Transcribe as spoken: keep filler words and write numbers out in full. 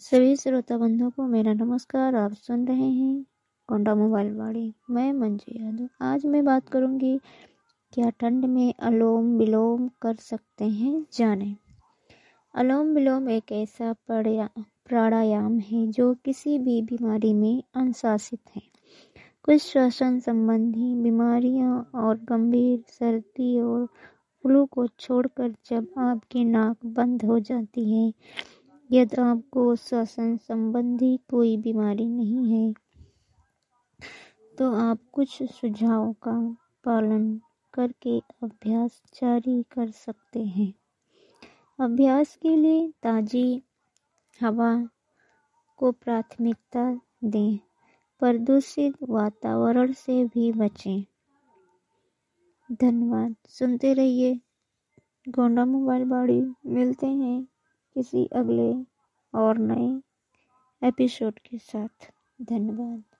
सभी श्रोता बंधुओं को मेरा नमस्कार। आप सुन रहे हैं गोंडा मोबाइल वाणी। मैं मंजू यादव। आज मैं बात करूंगी, क्या ठंड में अनुलोम विलोम कर सकते हैं, जानें। अनुलोम विलोम एक ऐसा प्राणायाम है जो किसी भी बीमारी में अनुशासित है। कुछ श्वसन संबंधी बीमारियां और गंभीर सर्दी और फ्लू को छोड़कर जब आपकी नाक बंद हो जाती है, यदि आपको श्वसन संबंधी कोई बीमारी नहीं है, तो आप कुछ सुझावों का पालन करके अभ्यास जारी कर सकते हैं। अभ्यास के लिए ताज़ी हवा को प्राथमिकता दें, प्रदूषित वातावरण से भी बचें। धन्यवाद। सुनते रहिए गोंडा मोबाइल वाणी। मिलते हैं किसी अगले और नए एपिसोड के साथ। धन्यवाद।